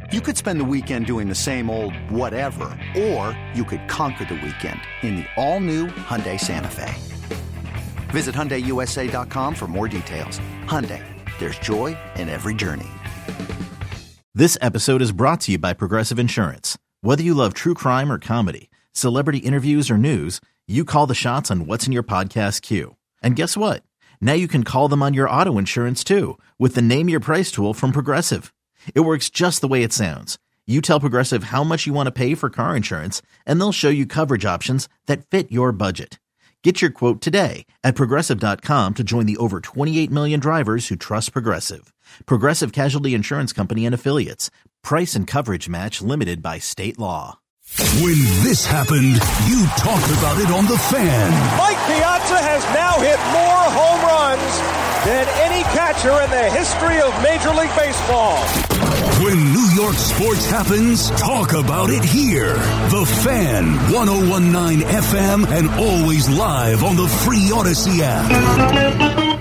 You could spend the weekend doing the same old whatever, or you could conquer the weekend in the all-new Hyundai Santa Fe. Visit HyundaiUSA.com for more details. Hyundai, there's joy in every journey. This episode is brought to you by Progressive Insurance. Whether you love true crime or comedy, celebrity interviews or news, you call the shots on what's in your podcast queue. And guess what? Now you can call them on your auto insurance too with the Name Your Price tool from Progressive. It works just the way it sounds. You tell Progressive how much you want to pay for car insurance, and they'll show you coverage options that fit your budget. Get your quote today at Progressive.com to join the over 28 million drivers who trust Progressive. Progressive Casualty Insurance Company and Affiliates. Price and coverage match limited by state law. When this happened, you talked about it on The Fan. Mike Piazza has now hit more home runs than any catcher in the history of Major League Baseball. When New York sports happens, talk about it here. The Fan, 101.9 FM, and always live on the free Odyssey app.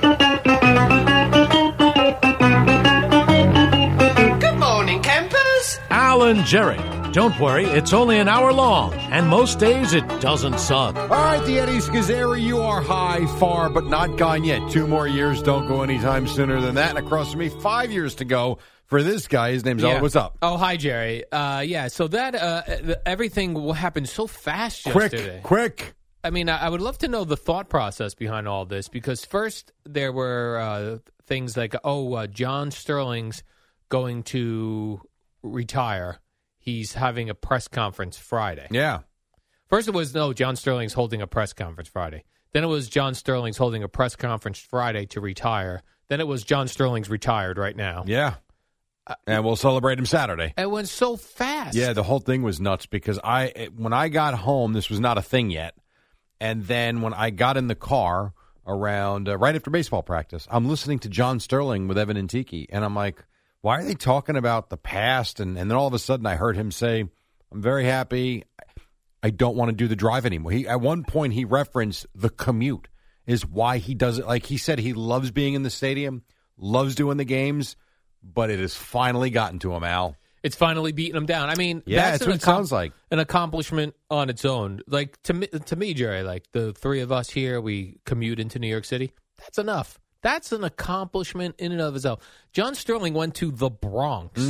Good morning, campers. Alan Jerry. Don't worry, it's only an hour long, and most days it doesn't suck. All right, the Eddie Schizzeri, you are high, far, but not gone yet. 2 more years, don't go anytime sooner than that. And across from me, 5 years to go for this guy. His name's Owen. What's up? Oh, hi, Jerry. So that everything happened so fast yesterday. Quick. I mean, I would love to know the thought process behind all this, because first there were things like, John Sterling's going to retire. He's having a press conference Friday. Yeah. First it was, no, John Sterling's holding a press conference Friday. Then it was John Sterling's holding a press conference Friday to retire. Then it was John Sterling's retired right now. Yeah. And we'll celebrate him Saturday. It went so fast. Yeah, the whole thing was nuts because when I got home, this was not a thing yet. And then when I got in the car around right after baseball practice, I'm listening to John Sterling with Evan and Tiki. And I'm like, why are they talking about the past? And then all of a sudden I heard him say, I'm very happy. I don't want to do the drive anymore. At one point he referenced the commute is why he does it. Like he said, he loves being in the stadium, loves doing the games, but it has finally gotten to him, Al. It's finally beating him down. I mean, that's what it sounds like. An accomplishment on its own. Like to me, Jerry, like the three of us here, we commute into New York City. That's enough. That's an accomplishment in and of itself. John Sterling went to the Bronx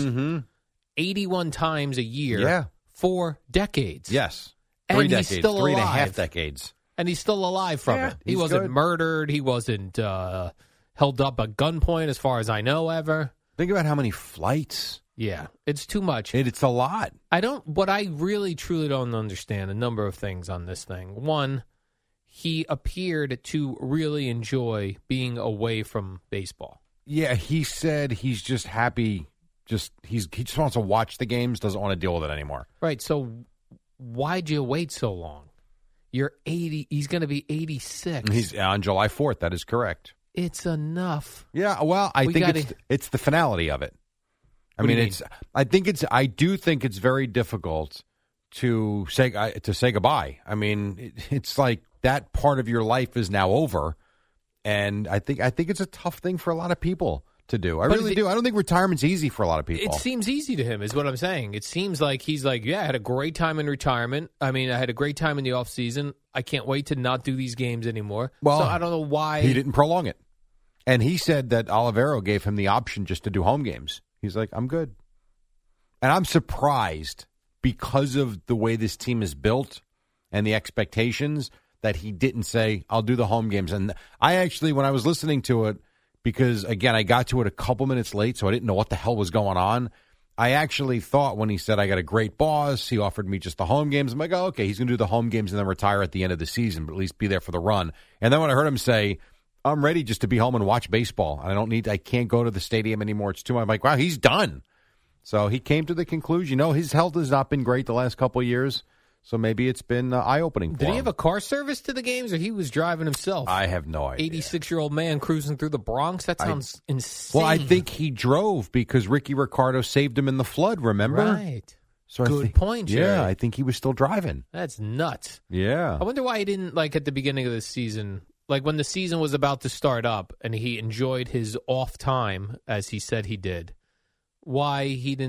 81 times a year for decades. Yes. And 3 he's decades, still 3.5 decades. And he's still alive from it. He wasn't murdered. He wasn't held up at gunpoint, as far as I know, ever. Think about how many flights. Yeah, it's too much. It's a lot. What I really, truly don't understand, a number of things on this thing. One, he appeared to really enjoy being away from baseball. Yeah, he said he's just happy. He just wants to watch the games, doesn't want to deal with it anymore. Right, so why'd you wait so long? You're 80. He's going to be 86. He's on July 4th. That is correct. It's enough. Yeah, well, I think it's the finality of it. I do think it's very difficult to say goodbye. I mean, it's like that part of your life is now over, and I think it's a tough thing for a lot of people to do. I really do. I don't think retirement's easy for a lot of people. It seems easy to him, is what I'm saying. It seems like he's like, yeah, I had a great time in retirement. I mean, I had a great time in the off season. I can't wait to not do these games anymore. Well, so I don't know why he didn't prolong it. And he said that Olivero gave him the option just to do home games. He's like, I'm good. And I'm surprised because of the way this team is built and the expectations that he didn't say, I'll do the home games. And I actually, when I was listening to it, because, again, I got to it a couple minutes late, so I didn't know what the hell was going on. I actually thought when he said, I got a great boss, he offered me just the home games. I'm like, oh, okay, he's going to do the home games and then retire at the end of the season, but at least be there for the run. And then when I heard him say, I'm ready just to be home and watch baseball. I can't go to the stadium anymore. It's too much. I'm like, wow, he's done. So he came to the conclusion, his health has not been great the last couple of years. So maybe it's been eye-opening for him. Did he have a car service to the games, or he was driving himself? I have no idea. 86-year-old man cruising through the Bronx? That sounds insane. Well, I think he drove because Ricky Ricardo saved him in the flood, remember? Right. So Good point, Jerry. Yeah, I think he was still driving. That's nuts. Yeah. I wonder why he didn't, at the beginning of the season, when the season was about to start up and he enjoyed his off time, as he said he did, why he didn't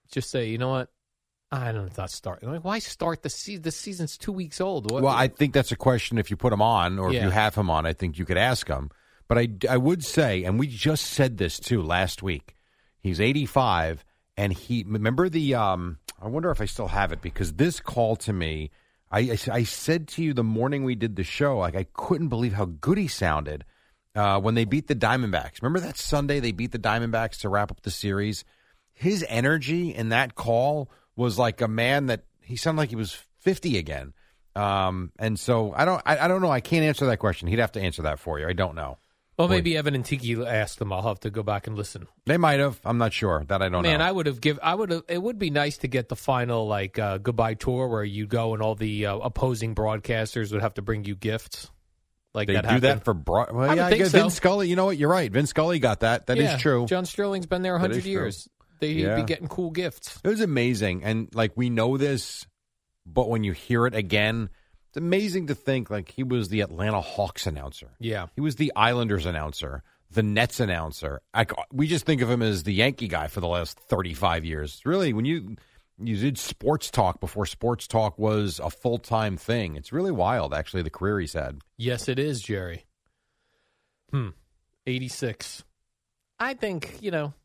just say, you know what? I don't know, not start. Like, why start the season? The season's 2 weeks old. Well, I think that's a question if you put him on or if you have him on, I think you could ask him. But I would say, and we just said this too last week, he's 85, and remember the, I wonder if I still have it, because this call to me, I said to you the morning we did the show, like I couldn't believe how good he sounded when they beat the Diamondbacks. Remember that Sunday they beat the Diamondbacks to wrap up the series? His energy in that call was like a man that he sounded like he was 50 again. And so I don't know. I can't answer that question. He'd have to answer that for you. I don't know. Well, maybe Evan and Tiki asked them. I'll have to go back and listen. They might have. I'm not sure. That I don't know. Man, it would be nice to get the final goodbye tour where you go and all the opposing broadcasters would have to bring you gifts. Like they that do happened. that for well, I think so. Vince Scully. You know what? You're right. Vince Scully got that. That is true. John Sterling's been there 100 years. They'd be getting cool gifts. It was amazing. And, we know this, but when you hear it again, it's amazing to think, he was the Atlanta Hawks announcer. Yeah. He was the Islanders announcer, the Nets announcer. We just think of him as the Yankee guy for the last 35 years. Really, when you did sports talk before sports talk was a full-time thing, it's really wild, actually, the career he's had. Yes, it is, Jerry. 86. I think, you know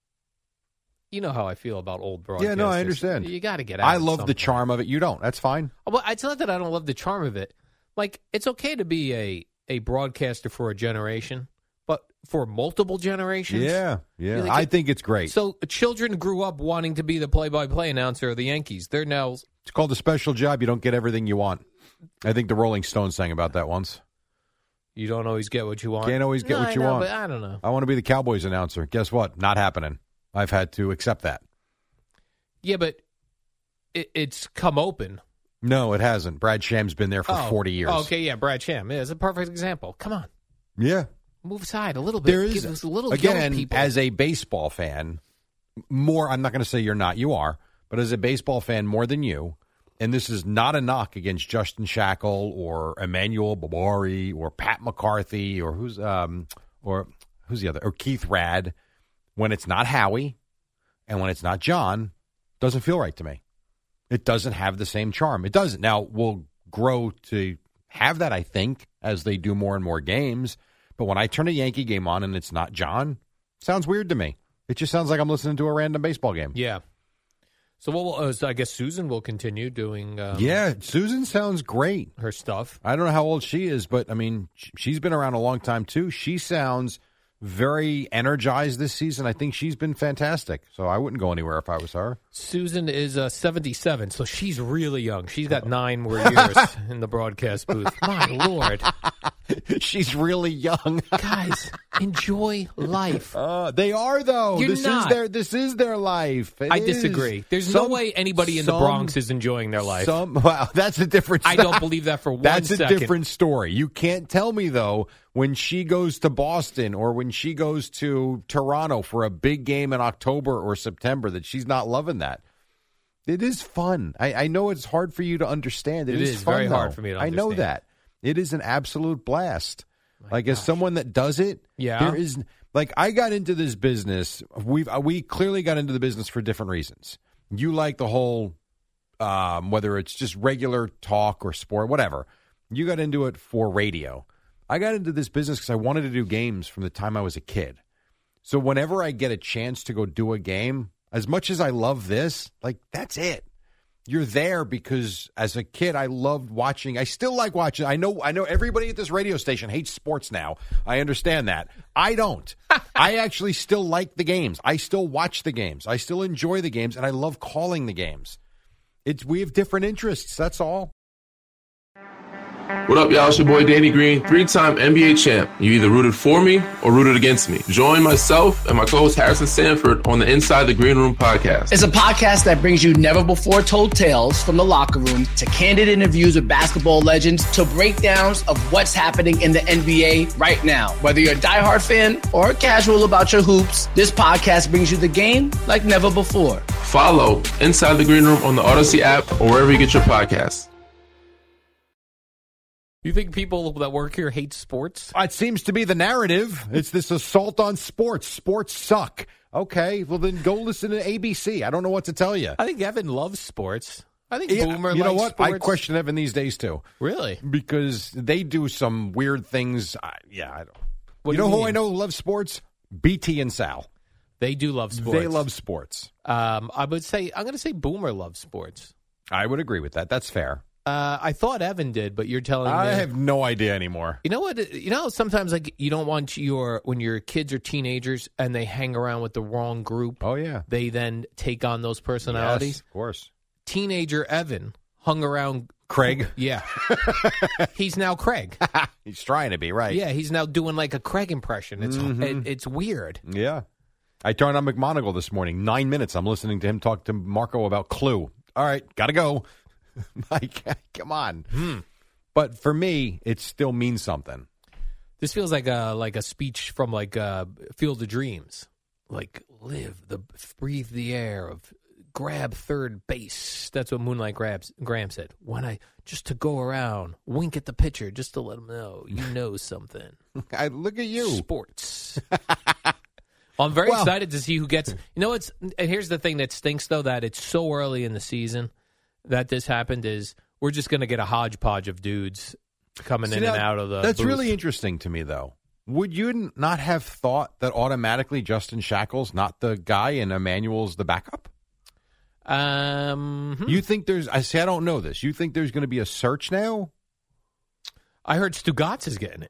how I feel about old broadcasters. Yeah, no, I understand. You got to get out. I love the charm of it. You don't. That's fine. Well, it's not that I don't love the charm of it. It's okay to be a broadcaster for a generation, but for multiple generations? Yeah. I think it's great. So children grew up wanting to be the play-by-play announcer of the Yankees. They're now... It's called a special job. You don't get everything you want. I think the Rolling Stones sang about that once. You don't always get what you want? Can't always get what you want. But I don't know. I want to be the Cowboys announcer. Guess what? Not happening. I've had to accept that. Yeah, but it's come open. No, it hasn't. Brad Sham's been there for 40 years. Oh, okay, yeah, Brad Sham. Yeah, it's a perfect example. Come on. Yeah. Move aside a little bit. There is, give us a little again, people. As a baseball fan, I'm not going to say you're not, you are, but as a baseball fan more than you, and this is not a knock against Justin Shackle or Emmanuel Barbari or Pat McCarthy or who's the other, or Keith Rad. When it's not Howie and when it's not John, doesn't feel right to me. It doesn't have the same charm. It doesn't. Now, we'll grow to have that, I think, as they do more and more games. But when I turn a Yankee game on and it's not John, it sounds weird to me. It just sounds like I'm listening to a random baseball game. Yeah. So I guess Susan will continue doing Susan sounds great. Her stuff. I don't know how old she is, but, she's been around a long time, too. She sounds very energized this season. I think she's been fantastic. So I wouldn't go anywhere if I was her. Susan is 77, so she's really young. She's got 9 more years in the broadcast booth. My Lord. She's really young. Guys, enjoy life. They are, though. You're not. This is their life. I disagree. There's no way anybody in the Bronx is enjoying their life. Wow, that's a different story. I don't believe that for 1 second. That's a different story. You can't tell me, though, when she goes to Boston or when she goes to Toronto for a big game in October or September that she's not loving that. It is fun. I know it's hard for you to understand. It is fun, very though. hard for me to understand. I know that. It is an absolute blast. As someone that does it, there is I got into this business. We clearly got into the business for different reasons. You like the whole, whether it's just regular talk or sport, whatever. You got into it for radio. I got into this business because I wanted to do games from the time I was a kid. So whenever I get a chance to go do a game, as much as I love this, that's it. You're there because as a kid, I loved watching. I still like watching. I know everybody at this radio station hates sports now. I understand that. I don't. I actually still like the games. I still watch the games. I still enjoy the games, and I love calling the games. We have different interests. That's all. What up, y'all? It's your boy Danny Green, 3-time NBA champ. You either rooted for me or rooted against me. Join myself and my co-host Harrison Sanford on the Inside the Green Room podcast. It's a podcast that brings you never-before-told tales from the locker room to candid interviews with basketball legends to breakdowns of what's happening in the NBA right now. Whether you're a diehard fan or casual about your hoops, this podcast brings you the game like never before. Follow Inside the Green Room on the Odyssey app or wherever you get your podcasts. You think people that work here hate sports? It seems to be the narrative. It's this assault on sports. Sports suck. Okay, well then go listen to ABC. I don't know what to tell you. I think Evan loves sports. I think Yeah, Boomer you know likes what? sports. I question Evan these days too. Really? Because they do some weird things. I don't. What You do know you who mean? I know loves sports? BT and Sal. They do love sports. They love sports. I'm going to say Boomer loves sports. I would agree with that. That's fair. I thought Evan did, but you're telling me. I have no idea anymore. You know what? You know, sometimes like you don't want when your kids are teenagers and they hang around with the wrong group. Oh yeah, they then take on those personalities. Yes, of course. Teenager Evan hung around Craig. Yeah, he's now Craig. He's trying to be right. Yeah, he's now doing like a Craig impression. It's weird. Yeah, I turned on McMonagle this morning. 9 minutes. I'm listening to him talk to Marco about Clue. All right, gotta go. Mike, come on. But for me, it still means something. This feels like a speech from like Field of Dreams. Like breathe the air of grab third base. That's what Moonlight Graham said. Just to go around, wink at the pitcher, just to let him know you know something. I look at you. Sports. I'm very excited to see who gets. You know, and here's the thing that stinks though, that it's so early in the season that this happened is we're just going to get a hodgepodge of dudes coming in and out of the That's booth. really interesting to me, though. Would you not have thought that automatically Justin Shackle's not the guy and Emmanuel's the backup? You think I don't know this. You think there's going to be a search now? I heard Stugatz is getting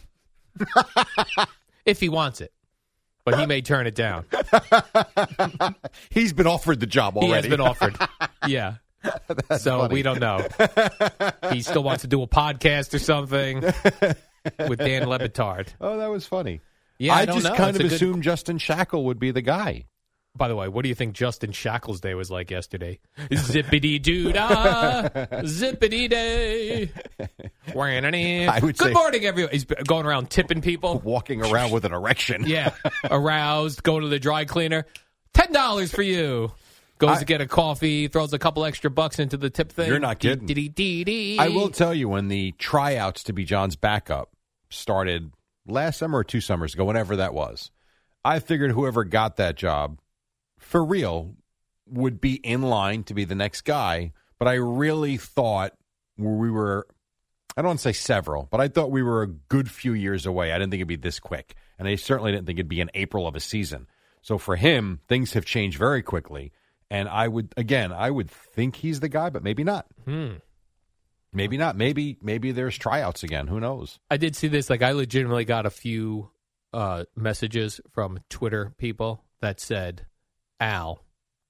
it. If he wants it. But he may turn it down. He's been offered the job already. He has been offered. Yeah. So funny. we don't know. He still wants to do a podcast or something with Dan Le Batard. Oh, that was funny. Yeah, I don't just know. kind It's of a assumed Justin Shackle would be the guy. By the way, what do you think Justin Shackle's day was like yesterday? Zippity-doo-dah, zippity-day. I would say- Good morning, everyone. He's going around tipping people. Walking around with an erection. Yeah. Aroused, go to the dry cleaner. $10 for you. Goes to get a coffee, throws a couple extra bucks into the tip thing. You're not kidding. I will tell you, when the tryouts to be John's backup started last summer or 2 summers ago, whenever that was, I figured whoever got that job, for real, would be in line to be the next guy. But I really thought we were, I don't want to say several, but I thought we were a good few years away. I didn't think it'd be this quick. And I certainly didn't think it'd be in April of a season. So for him, things have changed very quickly. And I would think he's the guy, but maybe not. Maybe not. Maybe there's tryouts again. Who knows? I did see this. Like, I legitimately got a few messages from Twitter people that said, Al,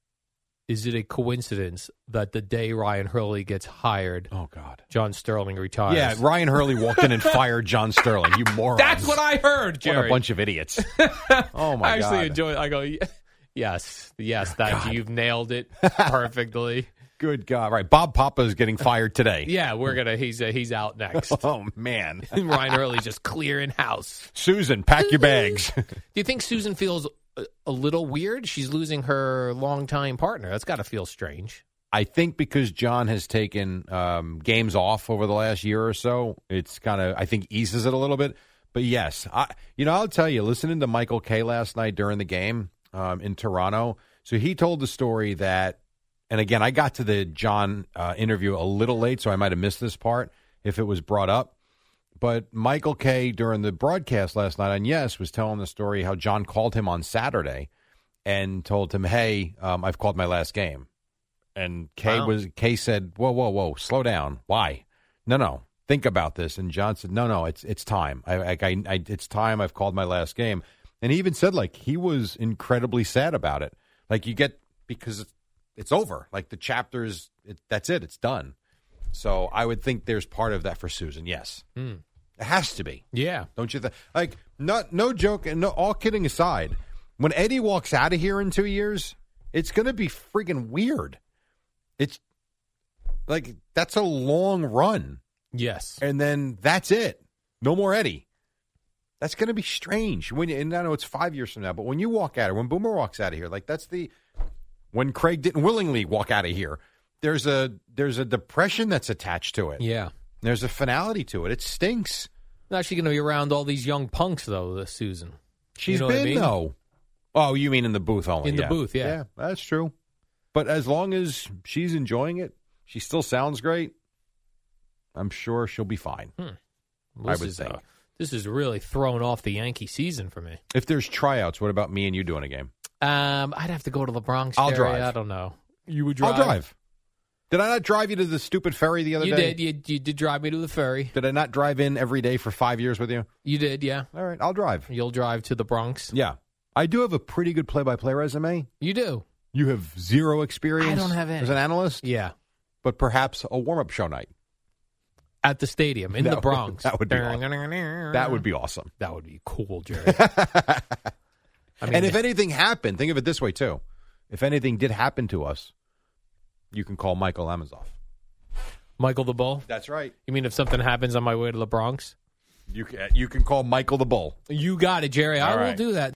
is it a coincidence that the day Ryan Hurley gets hired, oh God, John Sterling retires? Yeah, Ryan Hurley walked in and fired John Sterling. You morons. That's what I heard, Jerry. What a bunch of idiots. Oh, my I actually God. enjoy it. I go, yes, you've nailed it perfectly. Good God. Right. Bob Papa is getting fired today. Yeah, he's out next. Oh, man. Ryan Hurley's just clearing house. Susan, pack your bags. Do you think Susan feels a little weird? She's losing her longtime partner. That's got to feel strange. I think because John has taken games off over the last year or so, it's kind of, I think, eases it a little bit. But yes, I'll tell you, listening to Michael Kay last night during the game in Toronto, so he told the story that, and again, I got to the John interview a little late, so I might have missed this part if it was brought up. But Michael Kay, during the broadcast last night on Yes, was telling the story how John called him on Saturday and told him, hey, I've called my last game. And Kay said, whoa, slow down. Why? No, think about this. And John said, no, it's time. It's time. I've called my last game. And he even said, like, he was incredibly sad about it. Like, because it's over. Like, the chapters, that's it. It's done. So I would think there's part of that for Susan. Yes. It has to be. Yeah. Don't you think? Like, no joke, and all kidding aside, when Eddie walks out of here in 2 years, it's going to be freaking weird. It's like, that's a long run. Yes. And then that's it. No more Eddie. That's going to be strange. And I know it's 5 years from now, but when you walk out, or when Boomer walks out of here, like, when Craig didn't willingly walk out of here, there's a depression that's attached to it. Yeah. There's a finality to it. It stinks. Not actually going to be around all these young punks, though, Susan. She's You know what been, I mean? though. Oh, you mean in the booth only? In the booth, yeah. Yeah, that's true. But as long as she's enjoying it, she still sounds great. I'm sure she'll be fine. I would think. This is really throwing off the Yankee season for me. If there's tryouts, what about me and you doing a game? I'd have to go to the Bronx I'll area. drive. I don't know. You would drive? I'll drive. Did I not drive you to the stupid ferry the other day? You did. You did drive me to the ferry. Did I not drive in every day for 5 years with you? You did, yeah. All right, I'll drive. You'll drive to the Bronx? Yeah. I do have a pretty good play-by-play resume. You do. You have zero experience. I don't have any. As an analyst? Yeah. But perhaps a warm-up show night. At the stadium, in the Bronx. That would be awesome. That would be awesome. That would be cool, Jerry. And if anything happened, think of it this way, too. If anything did happen to us, you can call Michael Amazoff. Michael the Bull? That's right. You mean if something happens on my way to the Bronx? You can call Michael the Bull. You got it, Jerry. I will right. do that.